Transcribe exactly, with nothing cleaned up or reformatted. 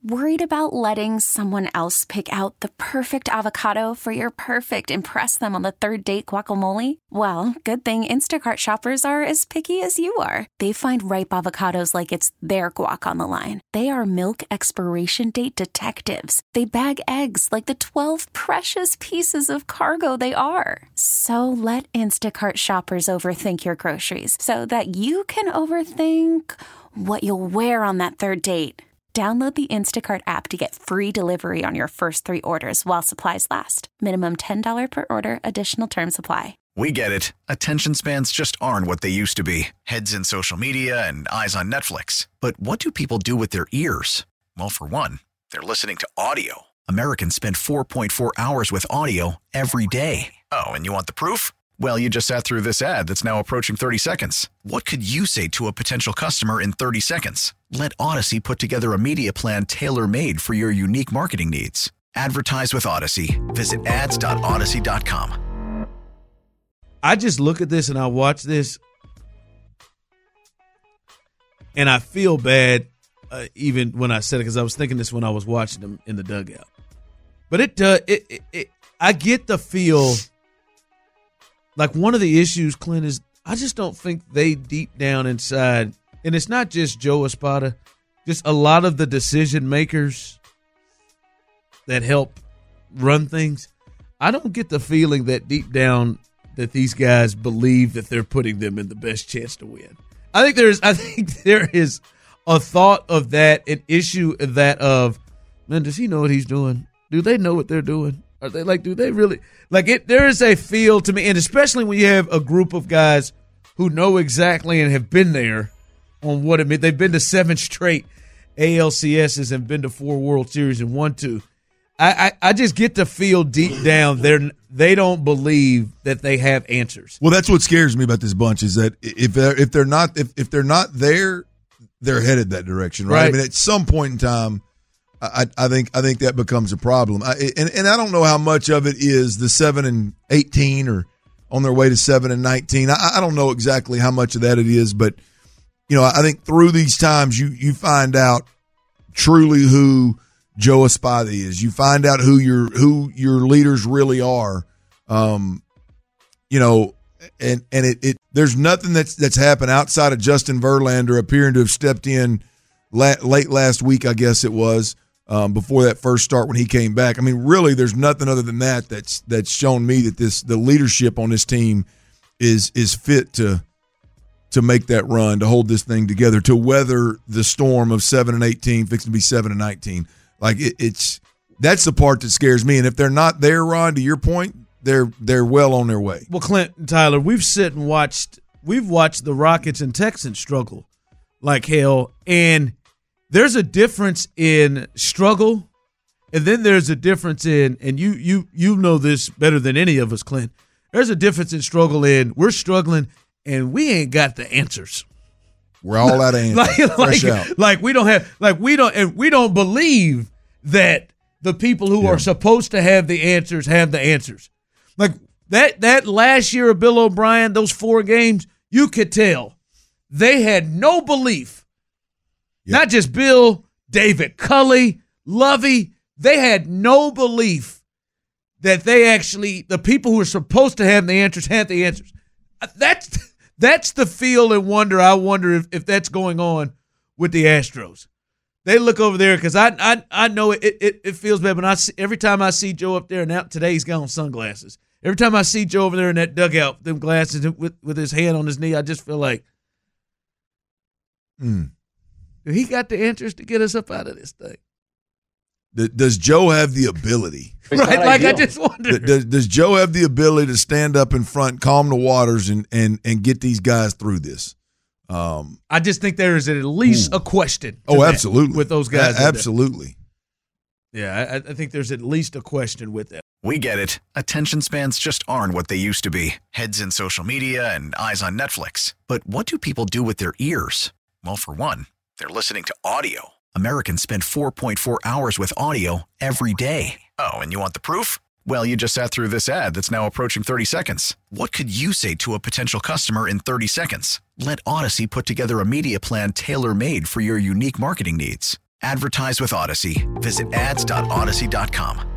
Worried about letting someone else pick out the perfect avocado for your perfect impress them on the third date guacamole? Well, good thing Instacart shoppers are as picky as you are. They find ripe avocados like it's their guac on the line. They are milk expiration date detectives. They bag eggs like the twelve precious pieces of cargo they are. So let Instacart shoppers overthink your groceries so that you can overthink what you'll wear on that third date. Download the Instacart app to get free delivery on your first three orders while supplies last. Minimum ten dollars per order. Additional terms apply. We get it. Attention spans just aren't what they used to be. Heads in social media and eyes on Netflix. But what do people do with their ears? Well, for one, they're listening to audio. Americans spend four point four hours with audio every day. Oh, and you want the proof? Well, you just sat through this ad that's now approaching thirty seconds. What could you say to a potential customer in thirty seconds? Let Odyssey put together a media plan tailor-made for your unique marketing needs. Advertise with Odyssey. Visit ads dot odyssey dot com. I just look at this and I watch this, and I feel bad uh, even when I said it, because I was thinking this when I was watching them in the dugout. But it does. Uh, it, it, it, I get the feel. Like, one of the issues, Clint, is I just don't think they deep down inside, and it's not just Joe Espada, just a lot of the decision makers that help run things. I don't get the feeling that deep down that these guys believe that they're putting them in the best chance to win. I think there's, I think there is a thought of that, an issue of that of, man, does he know what he's doing? Do they know what they're doing? Are they like, do they really like it? There is a feel to me, and especially when you have a group of guys who know exactly and have been there on what it means. They've been to seven straight A L C S's and been to four World Series and won two. I, I, I just get to feel deep down they're they don't believe that they have answers. Well, that's what scares me about this bunch is that if they're if they're not if, if they're not there, they're headed that direction, right? Right. I mean, at some point in time. I, I think I think that becomes a problem, I, and and I don't know how much of it is the seven and eighteen or on their way to seven and nineteen. I, I don't know exactly how much of that it is, but you know, I think through these times you you find out truly who Joe Espada is. You find out who your who your leaders really are. Um, you know, and and it, it there's nothing that's that's happened outside of Justin Verlander appearing to have stepped in la- late last week, I guess it was. Um, before that first start when he came back. I mean, really, there's nothing other than that that's that's shown me that this the leadership on this team is is fit to to make that run, to hold this thing together, to weather the storm of seven and eighteen, fixing to be seven and nineteen. Like it, it's that's the part that scares me. And if they're not there, Ron, to your point, they're they're well on their way. Well, Clint and Tyler, we've sit and watched we've watched the Rockets and Texans struggle like hell, and there's a difference in struggle, and then there's a difference in, and you you you know this better than any of us, Clint. There's a difference in struggle in we're struggling and we ain't got the answers. We're all out of answers. like, Fresh like, out. like we don't have like we don't and we don't believe that the people who Yeah. are supposed to have the answers have the answers. Like that that last year of Bill O'Brien, those four games, you could tell they had no belief. Yep. Not just Bill, David Culley, Lovey. They had no belief that they actually, the people who are supposed to have the answers, had the answers. That's that's the feel and wonder. I wonder if, if that's going on with the Astros. They look over there because I, I I know it, it it feels bad, but I see, every time I see Joe up there, now today he's got on sunglasses. Every time I see Joe over there in that dugout, them glasses with, with his hand on his knee, I just feel like, Hmm. he got the answers to get us up out of this thing. Does Joe have the ability? Right, like I just wonder. Does, does Joe have the ability to stand up in front, calm the waters, and and and get these guys through this? Um, I just think there is at least ooh. a question. Oh, that absolutely. with those guys. A- absolutely. Yeah, I, I think there's at least a question with that. We get it. Attention spans just aren't what they used to be. Heads in social media and eyes on Netflix. But what do people do with their ears? Well, for one, they're listening to audio. Americans spend four point four hours with audio every day. Oh, and you want the proof? Well, you just sat through this ad that's now approaching thirty seconds. What could you say to a potential customer in thirty seconds? Let Odyssey put together a media plan tailor-made for your unique marketing needs. Advertise with Odyssey. Visit ads dot odyssey dot com.